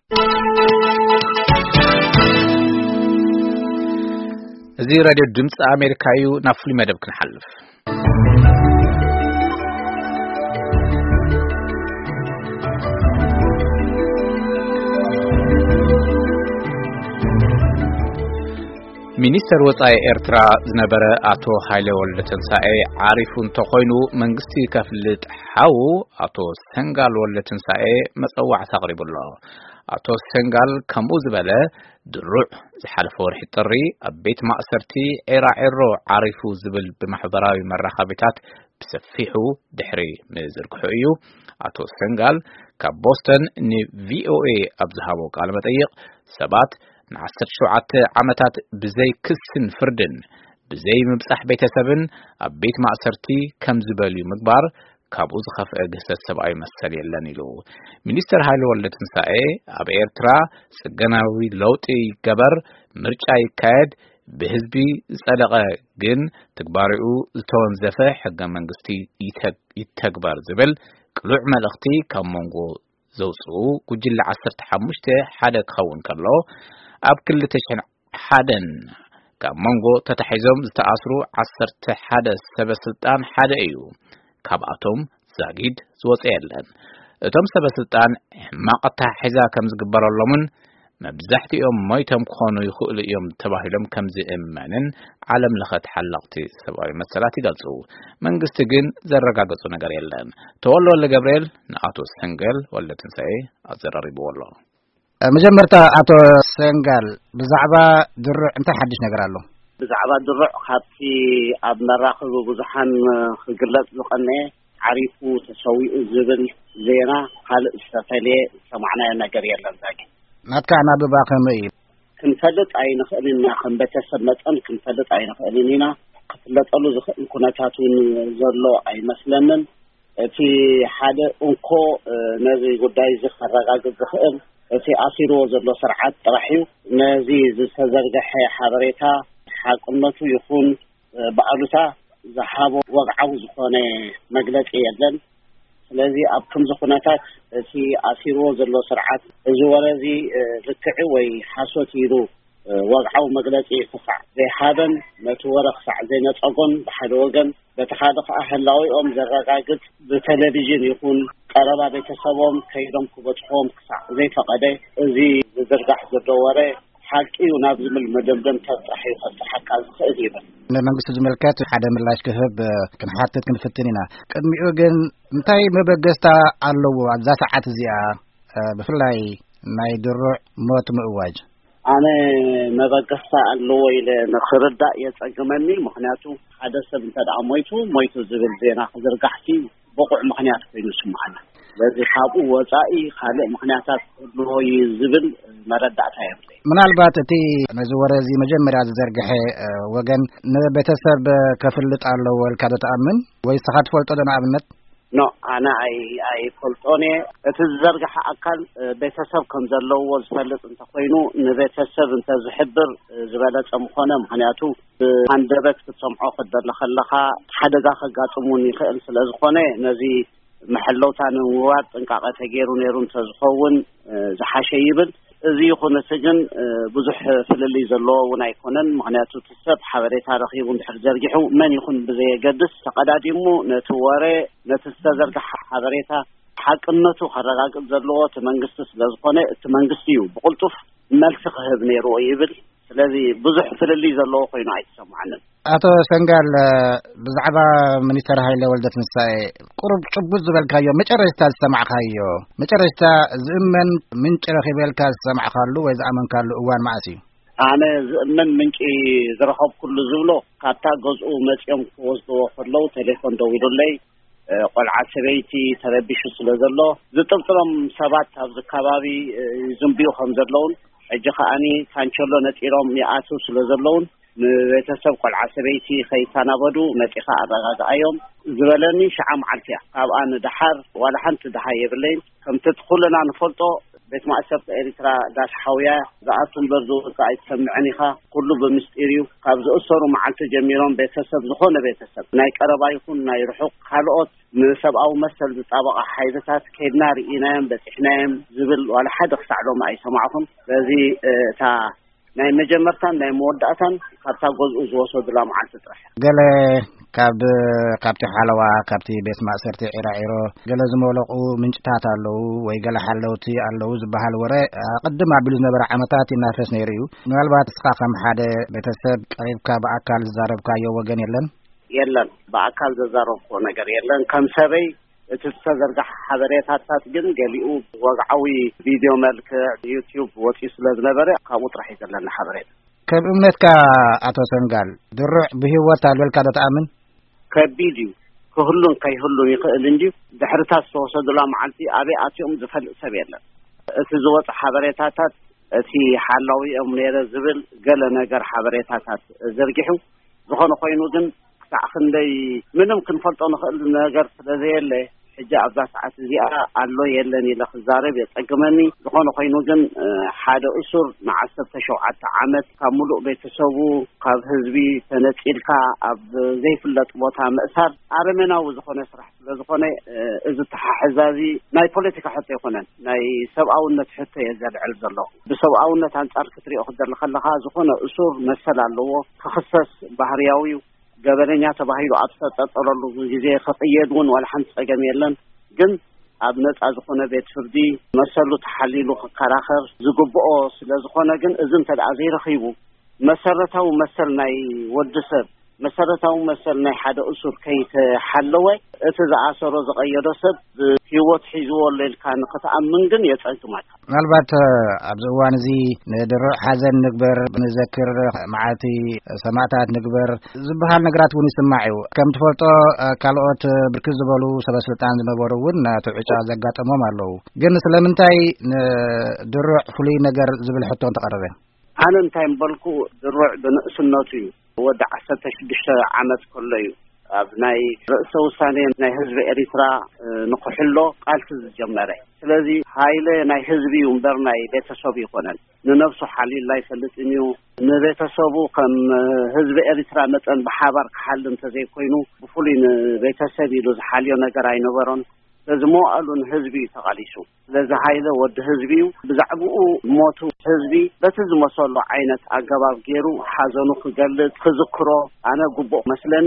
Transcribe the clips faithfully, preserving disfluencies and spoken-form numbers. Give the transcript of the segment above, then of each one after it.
زي راديو دمس أمريكايو نافلي مدب كنحلف ሚኒስተር ወጻኢ ኤርትራ ዝነበረ አቶ ሃይለ ወልደተንሳኤ ዓሪፉን ተኾይኑ መንግስቲ ከፍልጥ ሓው አቶ ሰንጋል ወልደተንሳኤ መጽዋዕት አቅሪቡሎ አቶ ሰንጋል ከምኡ ዝበለ ድሩዕ ዝሓለፈ ወርሒ ጥሪ ኣብ ቤት ማእሰርቲ ኤራኤሮ ዓሪፉ ዝብል ብማሕበራዊ መራኸቢታት ብሰፊሑ ድሕሪ ምዝርግሑ እዩ አቶ ሰንጋል ካብ ቦስተን ንቪኦኤ ኣብ ዝሃቦ ቃለ መጠይቅ ሰባት ንዓሰርተ ሸውዓተ ዓመታት ብዘይ ክስን ፍርድን ብዘይ ምብጻሕ ቤተሰብን ኣብ ቤት ማእሰርቲ ከም ዝበልዩ ምግባር ካብኡ ዝኸፍአ ገሰት ሰብኣዊ መሰል የለን ኢሉ ሚኒስተር ሃይለ ወልደተንሳኤ ኣብ ኤርትራ ጽገናዊ ለውጢ ይገበር ምርጫ ይካየድ ብህዝቢ ዝጸደቀ ግን ትግባሪኡ ዝተወንዘፈ ሕገ መንግስቲ ይተግበር ዝብል ቅሉዕ መልእኽቲ ካብ መንጎ ዘውጽኡ ጉጅለ ዓሰርተ ሓሙሽተ ሓደ ክኸውን ከሎ ኣብ ክልተ ሽሕን ሓደን ካብ መንጎ ተታሒዞም ዝተኣስሩ ዓሰርተ ሓደ ሰበስልጣን ሓደ እዩ ካብኣቶም ዛጊድ ዝወጽ የለን እቶም ሰበስልጣን ሕማቐታ ሒዛ ከም ዝግበረሎምን መብዛሕትኦም ሞይቶም ክኾኑ ይኽእሉ እዮም ተባሂሎም ከም ዝእመንን ዓለም ለኸ ተሓለቕቲ ሰብኣዊ መሰላት ይገልጹ መንግስቲ ግን ዘረጋገጹ ነገር የለን ተወልደ ገብርኤል ንኣቶ ሰንጋል ወልደተንሳኤ ኣዘራሪብዎ ኣሎ መጀመርታ አቶ ሰንጋል ብዛዕባ ድሩዕ እንታይ ሓድሽ ነገር ኣሎ ብዛዕባ ድሩዕ ካብቲ ኣብ መራኸቢ ብዙሓን ክግለጽ ዝቐነየ ዓሪፉ ተሰዊኡ ዝብል ዜና ካልእ ዝተፈልየ ሰማዕናዮ ነገር የለን ዛጊ ናትካ ናብባ ከመይ እዩ ክንፈልጥ ኣይንኽእልን ኢና ከም ቤተሰብ መጠን ክንፈልጥ ኣይንኽእልን ኢና ክፍለጠሉ ዝኽእል ኩነታት እውን ዘሎ ኣይመስለንን እቲ ሓደ እንኮ ነዚ ጉዳይ ዝኸረጋግጽ ዝኽእል እቲ ኣሲሮ ዘሎ ስርዓት ጥራሕዩ ነዚ ዝተዘርገሐ ሓበሬታ ሓቅነቱ ይኹን በዓሉታ ዝሓቦ ወግዓዊ ዝኾነ መግለጺ የለን ስለዚ ኣብ ከምዚ ኩነታት እቲ ኣሲሮ ዘሎ ስርዓት እዚ ወረዚ ልክዕ ወይ ሓሶት ኢሉ ወግዓዊ መግለጺ ክሳዕ ዘይሓበን ነቲ ወረ ክሳዕ ዘይነፀጎን ብሓደ ወገን በቲ ሓደ ከዓ ህላዊኦም ዘረጋግጽ ብቴሌቪዥን ይኹን ቀረባ ቤተሰቦም ከይዶም ክበጽሖም ክሳዕ ዘይፈቐደ እዚ ዝዝርጋሕ ዘሎ ወረ ሓቂኡ ናብ ዝብል መደምደም ተጥራሕዩ ክሳሓካ ዝኽእል ይብል ንመንግስቲ ዝምልከት ሓደ ምላሽ ክህብ ክንሓትት ክንፍትን ኢና ቅድሚኡ ግን እንታይ መበገስታ ኣለዎ ኣብዛ ሰዓት እዚኣ ብፍላይ ናይ ድሩዕ ሞት ምእዋጅ ኣነ መበገስታ ኣለዎ ኢለ ንኽርዳእ የጸግመኒ ምክንያቱ ሓደ ሰብ እንተደኣ ሞይቱ ሞይቱ ዝብል ዜና ክዝርጋሕቲ ብቑዕ ምክንያት ኮይኑ ስምዓና ስለዚ ካብኡ ወፃኢ ካልእ ምክንያታት ኣለዎ ዝብል መረዳእታ የብለይ ምናልባት እቲ ነዚ ወረዚ መጀመርያ ዝዘርግሐ ወገን ንቤተሰብ ከፍልጥ ኣለዎ ኢልካ ዶ ተኣምን ወይስኻ ትፈልጦ ዶ ንኣብነት ኖ ኣነ ኣይ ኣይፈልጦን እቲ ዝዘርግሐ ኣካል ቤተሰብ ከም ዘለዎ ዝፈልጥ እንተኮይኑ ንቤተሰብ እንተዝሕብር ዝበለጸ ምኾነ ምክንያቱ ብሃንደበት ክትሰምዖ ክደሊ ከለኻ ሓደጋ ከጋጥሙን ይኽእል ስለ ዝኾነ ነዚ መሐለውታ ንምውዋድ ጥንቃቐ ተገይሩ ነይሩ እንተዝኸውን ዝሓሸ ይብል እዚ ይኹን እቲ ግን ብዙሕ ፍልልይ ዘለዎ እውን ኣይኮነን ምክንያቱ እቲ ሰብ ሓበሬታ ረኺቡ እንድሕር ዘርጊሑ መን ይኹን ብዘየገድስ ተቐዳዲሙ ነቲ ወሬ ነቲ ዝተዘርግሐ ሓበሬታ ሓቅነቱ ከረጋግጽ ዘለዎ እቲ መንግስቲ ስለ ዝኾነ እቲ መንግስቲ እዩ ብቕልጡፍ መልሲ ክህብ ነይሩ ይብል ስለዚ ብዙሕ ፍልልይ ዘለዎ ኮይኑ ኣይተሰምዓንን አቶ ሰንጋል ብዛዕባ ሚኒስተር ሃይለ ወልደተንሳኤ ቁርብ ጭቡጥ ዝበልካዮ መጨረሽታ ዝሰማዕካዮ መጨረሽታ ዝእመን ምንጭ ረኺበልካ ዝሰማዕካሉ ወይ ዝኣመንካሉ እዋን ማዕስ እዩ ኣነ ዝእመን ምንጭ ዝረኸብ ኩሉ ዝብሎ ካብታ ገዝኡ መፅኦም ክወስድዎ ከለዉ ቴሌፎን ደው ኢሉለይ ቆልዓ ሰበይቲ ተረቢሹ ስለ ዘሎ ዝጥርጥሮም ሰባት ኣብዚ ከባቢ ዝንብዩ ከም ዘለውን ሕጂ ከዓኒ ካንቸሎ ነጢሮም ይኣትው ስለ ዘለውን ንቤተሰብ ቆልዓ ሰበይቲ ከይተናበዱ መጢኻ ኣረጋግኣዮም ዝበለኒ ሸዓ መዓልቲ እያ ካብኣ ንድሓር ዋላ ሓንቲ ድሓ የብለይን ከምቲ ኩልና ንፈልጦ ቤት ማእሰብ ኤርትራ ዳስ ሓውያ ዛኣቱን በርዞ ቃይ ሰምዕኒኻ ኩሉ በምስጢሪው ካብ ዝእሰሩ መዓልቲ ጀሚሮም ቤተሰብ ዝኾነ ቤተሰብ ናይ ቀረባ ይኹን ናይ ርሑቕ ካልኦት ንሰብኣዊ መሰል ዝጣበቐ ሓይልታት ከድና ርኢናዮም በፂሕናዮም ዝብል ዋላ ሓደ ክሳዕሎም ኣይሰማዕኹም በዚ እታ ናይ መጀመርታን ናይ መወዳእታን ካብታ ጎዝኡ ዝወሰዱላ መዓልቲ ጥራሕ ገለ ካብ ካብቲ ሓለዋ ካብቲ ቤት ማእሰርቲ ዒራዒሮ ገለ ዝመለቑ ምንጭታት ኣለዉ ወይ ገለ ሓለውቲ ኣለዉ ዝበሃል ወረ ቅድም ኣቢሉ ዝነበረ ዓመታት ይናፈስ ነይሩ እዩ ምናልባት እስኻ ከም ሓደ ቤተሰብ ቀሪብካ ብኣካል ዝዛረብካዮ ወገን የለን የለን በአካል ዘዛረብኮ ነገር የለን ከም ሰበይ እቲ ተዘርጋሕ ሓበሬታታት ግን ገሊኡ ወግዓዊ ቪድዮ መልክዕ ዩቲዩብ ወፂኡ ስለዝነበረ ካብኡ ጥራሕ ይዘለና ሓበሬታ ከም እምነትካ ኣቶ ሰንጋል ድሩዕ ብህይወት ኣልበልካ ዶ ተኣምን ከቢድ እዩ ክህሉን ከይህሉን ይኽእል እንጂ ድሕርታት ዝተወሰዱላ መዓልቲ ኣበይ ኣትዮም ዝፈልጥ ሰብ የለን እቲ ዝወፅእ ሓበሬታታት እቲ ሓላዊኦም ነይረ ዝብል ገለ ነገር ሓበሬታታት ዘርጊሑ ዝኾነ ኮይኑ ግን ክሳዕ ክንደይ ምንም ክንፈልጦ ንኽእል ነገር ስለዘየለ ሕጂ ኣብዛ ሰዓት እዚኣ ኣሎ የለን ኢለ ክዛረብ የፀግመኒ ዝኾነ ኮይኑ ግን ሓደ እሱር ንዓሰርተ ሸውዓተ ዓመት ካብ ሙሉእ ቤተሰቡ ካብ ህዝቢ ተነፂልካ ኣብ ዘይፍለጥ ቦታ ምእሳር ኣረመናዊ ዝኾነ ስራሕ ስለዝኾነ እዚ ተሓሕዛዚ ናይ ፖለቲካ ሕቶ ይኮነን ናይ ሰብኣውነት ሕቶ የዘልዕል ዘሎ ብሰብኣውነት አንጻር ክትሪኦ ክደሊ ከለካ ዝኾነ እሱር መሰል ኣለዎ ክኽሰስ ባህርያዊ ገበረኛ ተባሂሉ ኣብ ተጠጠረሉ ግዜ ክቅየድ እውን ዋላ ሓንቲ ፀገም የለን ግን ኣብ ነፃ ዝኾነ ቤት ፍርዲ መሰሉ ተሓሊሉ ክከራኸር ዝግብኦ ስለዝኾነ ግን እዚ እንተደኣ ዘይረኺቡ መሰረታዊ መሰል ናይ ወዲሰብ መሰረታዊ መሰል ናይ ሓደ እሱር ከይተሓለወ እቲ ዝኣሰሮ ዝቀየዶ ሰብ ህይወት ሒዝዎ ለልካ ንክተኣምን ግን የፀግማት ምናልባት ኣብዚ እዋን እዚ ንድሩዕ ሓዘን ንግበር ንዘክር መዓልቲ ሰማዕታት ንግበር ዝበሃል ነገራት እውን ይስማዕ እዩ ከም ትፈልጦ ካልኦት ብርክት ዝበሉ ሰበስልጣን ዝነበሩ እውን ትዕጫ ዘጋጠሞም ኣለዉ ግን ስለምንታይ ንድሩዕ ፍሉይ ነገር ዝብል ሕቶ ተቐረበ ኣነ እንታይ ምበልኩ ድሩዕ ብንእስነቱ እዩ ወዲ ዓሰርተ ሽዱሽተ ዓመት ከሎ እዩ ኣብ ናይ ርእሰ ውሳኔ ናይ ህዝቢ ኤርትራ ንክሕሎ ቃልሲ ዝጀመረ ስለዚ ሃይለ ናይ ህዝቢ እምበር ናይ ቤተሰብ ይኮነን ንነፍሱ ሓሊል ላይ ፈልጥን እዩ ንቤተሰቡ ከም ህዝቢ ኤርትራ መጠን ብሓባር ክሓል እንተዘይኮይኑ ብፍሉይ ንቤተሰብ ኢሉ ዝሓልዮ ነገር ኣይነበሮን ዝሞኣሉን ህዝቢ ተቃሊሱ ስለዚ ሃይለ ወዲ ህዝቢ ብዛዕባኡ ሞቱ ህዝቢ በቲ ዝመሰሉ ዓይነት ኣገባብ ገይሩ ሓዘኑ ክገልጽ ክዝክሮ ኣነ ጉቡእ መስለኒ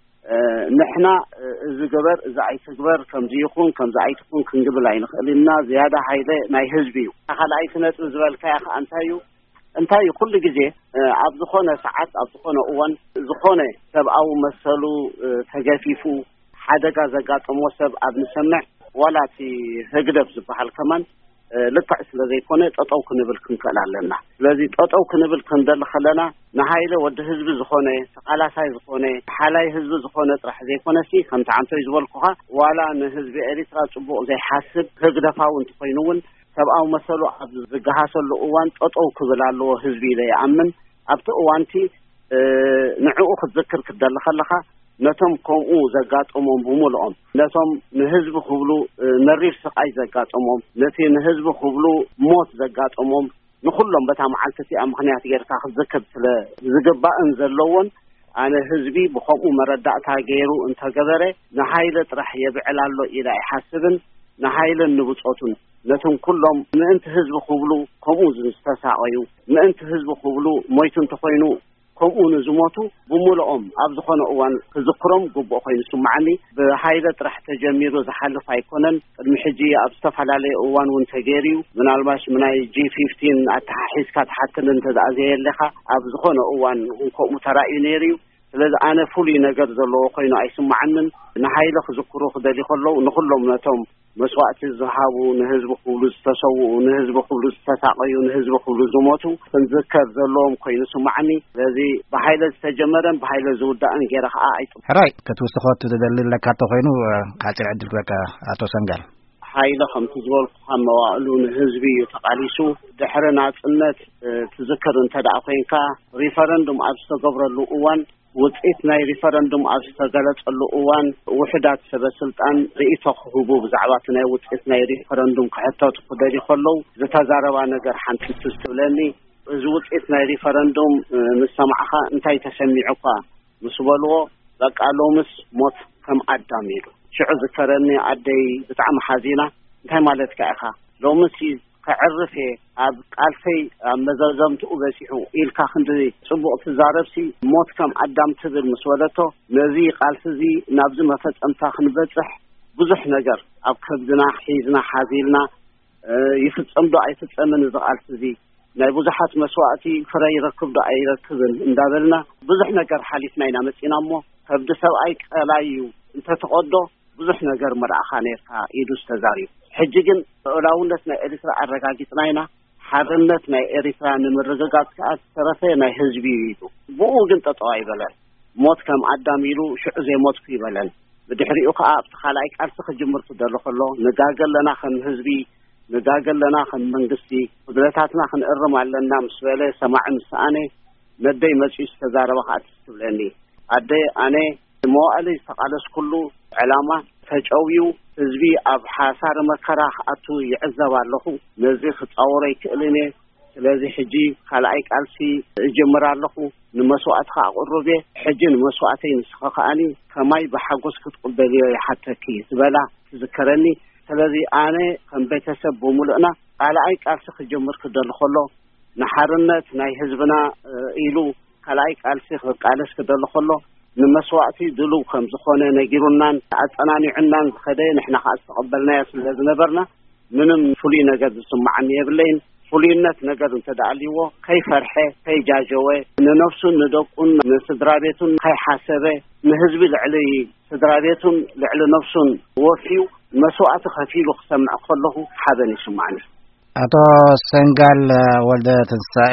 ንሕና እዚ ገበር እዚ ኣይትግበር ከምዚ ይኹን ከምዚ ኣይትኹን ክንግብል ኣይንኽእልና ዝያዳ ሃይለ ናይ ህዝቢ እዩ ካልኣይ ነጥብ ዝበልካያ ከዓ እንታይ እዩ እንታይ ኩሉ ግዜ ኣብ ዝኾነ ሰዓት ኣብ ዝኾነ እዋን ዝኾነ ሰብኣዊ መሰሉ ተገፊፉ ሓደጋ ዘጋጥሞ ሰብ ኣብ ንሰምዕ ወላቲ ህግደፍ ዝበሃል ከማን ልክዕ ስለ ዘይኮነ ጠጠው ክንብል ክንክእል ኣለና ስለዚ ጠጠው ክንብል ክንደሊ ከለና ንሃይለ ወዲ ህዝቢ ዝኾነ ተቃላሳይ ዝኾነ ሓላይ ህዝቢ ዝኾነ ጥራሕ ዘይኮነሲ ከምቲ ዓንቶይ ዝበልኩኻ ዋላ ንህዝቢ ኤርትራ ፅቡቅ ዘይሓስብ ህግደፋዊ እንትኮይኑ እውን ሰብኣዊ መሰሉ ኣብ ዝገሃሰሉ እዋን ጠጠው ክብል ኣለዎ ህዝቢ ኢለ ይኣምን ኣብቲ እዋንቲ ንዕኡ ክትዝክር ክደሊ ከለካ ነቶም ከምኡ ዘጋጥሞም ብምልኦም ነቶም ንህዝቢ ክብሉ ነሪፍ ስቃይ ዘጋጥሞም ነቲ ንህዝቢ ክብሉ ሞት ዘጋጥሞም ንኩሎም በታ መዓልቲ እዚኣ ምክንያት ጌርካ ክትዝክር ስለ ዝግባእን ዘለዎን ኣነ ህዝቢ ብከምኡ መረዳእታ ገይሩ እንተገበረ ንሃይለ ጥራሕ የብዕል ኣሎ ኢለ ኣይሓስብን ንሃይለን ንብፆቱን ነቶም ኩሎም ምእንቲ ህዝቢ ክብሉ ከምኡ ዝተሳቀዩ ምእንቲ ህዝቢ ክብሉ ሞይቱ እንተኮይኑ ከምኡ ንዝሞቱ ብምልኦም ኣብ ዝኾነ እዋን ክዝክሮም ግቡእ ኮይኑ ስማዓኒ ብሃይለ ጥራሕ ተጀሚሩ ዝሓልፍ ኣይኮነን ቅድሚ ሕጂ ኣብ ዝተፈላለየ እዋን እውን ተገይሩ ምናልባሽ ምናይ ጂ ፊፍቲን ኣተሓሒዝካ ተሓትል እንተደኣ ዘየለካ ኣብ ዝኾነ እዋን ከምኡ ተራእዩ ነይሩ እዩ ስለዚ ኣነ ፍሉይ ነገር ዘለዎ ኮይኑ ኣይስማዓንን ንሃይለ ክዝክሩ ክደሊ ከለዉ ንኩሎም ነቶም መስዋዕቲ ዝሃቡ ንህዝቢ ክብሉ ዝተሰውኡ ንህዝቢ ክብሉ ዝተሳቀዩ ንህዝቢ ክብሉ ዝሞቱ ክንዝከር ዘለዎም ኮይኑ ስማዓኒ ስለዚ ብሃይለ ዝተጀመረን ብሃይለ ዝውዳእን ገይረ ከዓ ኣይጥም ሕራይ ክትውስኾት ዝደሊ ለካቶ ኮይኑ ሓፂር ዕድል ክበካ ኣቶ ሰንጋል ሃይለ ከምቲ ዝበልኩ መዋእሉ ንህዝቢ እዩ ተቃሊሱ ድሕሪ ናፅነት ትዝክር እንተደኣ ኮይንካ ሪፈረንዱም ኣብ ዝተገብረሉ እዋን ውጤት ናይ ሪፈረንደም አስተጋለጸሉ እዋን ውሕዳት ሰበስልጣን ርእይቶ ክህቡ ብዛዕባ ናይ ውጤት ናይ ሪፈረንደም ክሕተቱ ክደሊ ከለው ዝተዛረባ ነገር ሓንቲ ትስትብለኒ እዚ ውጤት ናይ ሪፈረንደም ንሰማዕኻ እንታይ ተሰሚዑካ ምስ በልዎ በቃ ሎምስ ሞት ከም አዳም ኢሉ ሽዑ ዝከረኒ አደይ ብጣዕሚ ሓዚና እንታይ ማለት ከአኻ ሎምስ ከዕርፌ ኣብ ቃልፈይ መዘዘምቱ በሲሑ ኢልካ ክንዲ ጽቡቕ ትዛረብሲ ሞት ከም አዳም ትብል መስወለቶ ነዚ ቃልፍዚ ናብዚ መፈጸምታ ክንበጽሕ ብዙሕ ነገር ኣብ ከብድና ሒዝና ሓዚልና ይፍጸም ዶ ኣይፍጸምን እዚ ቃልፍዚ ናይ ብዙሓት መስዋዕቲ ፍረ ይረክብ ዶ ኣይረክብን እንዳበልና ብዙሕ ነገር ሓሊፍና ኢና መጺና እሞ ከብዲ ሰብኣይ ቀላዩ እንተተቆዶ ብዙሕ ነገር መርኣኻ ነርካ ኢዱ ዝተዛሪቡ ሕጂ ግን ኡላውነት ናይ ኤርትራ አረጋጊጥና ኢና ሓርነት ናይ ኤርትራ ንምርግጋጽ ከዓ ተረፈ ናይ ህዝቢ እዩ ብኡ ግን ጠጠዋ ይበለን ሞት ከም አዳም ኢሉ ሽዑ ዘይሞትኩ ይበለን ብድሕሪኡ ከዓ ኣብቲ ካልኣይ ቃልሲ ክጅምር ክደሎ ከሎ ንጋገለና ከም ህዝቢ ንጋገለና ከም መንግስቲ ቁድረታትና ክንእርም ኣለና ምስ በለ ሰማዕ ምስኣነ ነደይ መጽኡ ዝተዛረበ ከዓ ትብለኒ ኣደይ ኣነ መዋእለ ዝተቃለስ ኩሉ ዕላማ ተጨውዩ ህዝቢ ኣብ ሓሳር መከራ ኣቱ ይዕዘብ ኣለኹ ነዚ ክጻወረይ ክእልኔ ስለዚ ሕጂ ካልኣይ ቃልሲ እጅምር ኣለኹ ንመስዋዕትካ ኣቅርቤ ሕጂ ንመስዋዕተይ ንስኸኸኣኒ ከማይ ብሓጎስ ክትቅበልዮ ይሓተኪ ዝበላ ትዝከረኒ ስለዚ ኣነ ከም ቤተሰብ ብምሉእና ካልኣይ ቃልሲ ክጅምር ክደሊ ከሎ ንሓርነት ናይ ህዝብና ኢሉ ካልኣይ ቃልሲ ክቃለስ ክደሊ ከሎ ንመስዋዕቲ ድሉው ከም ዝኾነ ነጊሩናን ኣጸናኒዑናን ዝኸደ ንሕና ከዓ ዝተቀበልናዮ ስለ ዝነበርና ምንም ፍሉይ ነገር ዝስማዓኒ የብለይን ፍሉይነት ነገር እንተዳልይዎ ከይፈርሐ ከይጃጀወ ንነፍሱን ንደቁን ንስድራ ቤቱን ከይሓሰበ ንህዝቢ ልዕሊ ስድራ ቤቱን ልዕሊ ነፍሱን ወፊዩ መስዋዕቲ ከፊሉ ክሰምዕ ከለኹ ሓበን ይስማዓኒ አቶ ሰንጋል ወልደ ትንሳኤ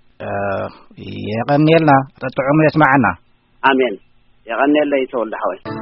የቀኒልና ጥዑም ይስማዓና አሜን يغني الله يتولى حوالي